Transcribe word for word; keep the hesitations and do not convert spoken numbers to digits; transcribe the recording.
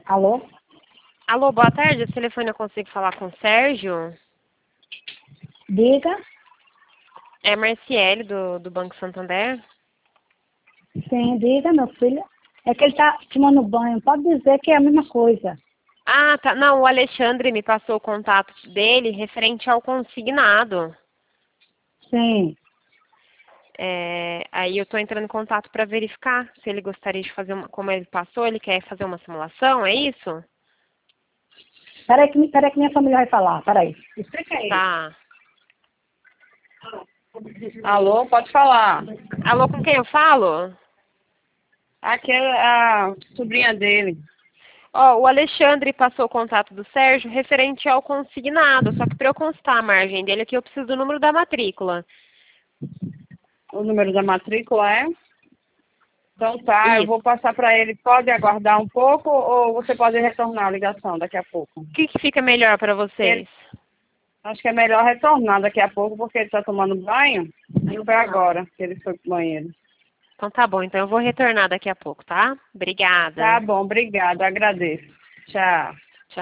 Alô? Alô, boa tarde. Esse telefone eu consigo falar com o Sérgio? Diga. É Marciele, do, do Banco Santander. Sim, diga, meu filho. É que ele tá tomando banho. Pode dizer que é a mesma coisa. Ah, tá. Não, o Alexandre me passou o contato dele referente ao consignado. Sim. É, aí eu estou entrando em contato para verificar se ele gostaria de fazer uma, como ele passou, ele quer fazer uma simulação, é isso? Peraí que, peraí que minha família vai falar. Peraí. Explica aí. Tá. Alô, pode falar. Alô, com quem eu falo? Aqui é a sobrinha dele. Ó, o Alexandre passou o contato do Sérgio referente ao consignado, só que para eu constar a margem dele aqui eu preciso do número da matrícula. O número da matrícula é? Então tá, eu Isso. vou passar para ele. Pode aguardar um pouco ou você pode retornar a ligação daqui a pouco? O que, que fica melhor para vocês? Ele, acho que é melhor retornar daqui a pouco porque ele está tomando banho. E foi agora que ele foi pro banheiro. Então tá bom, então eu vou retornar daqui a pouco, tá? Tá Obrigada. bom, obrigada, agradeço. Tchau.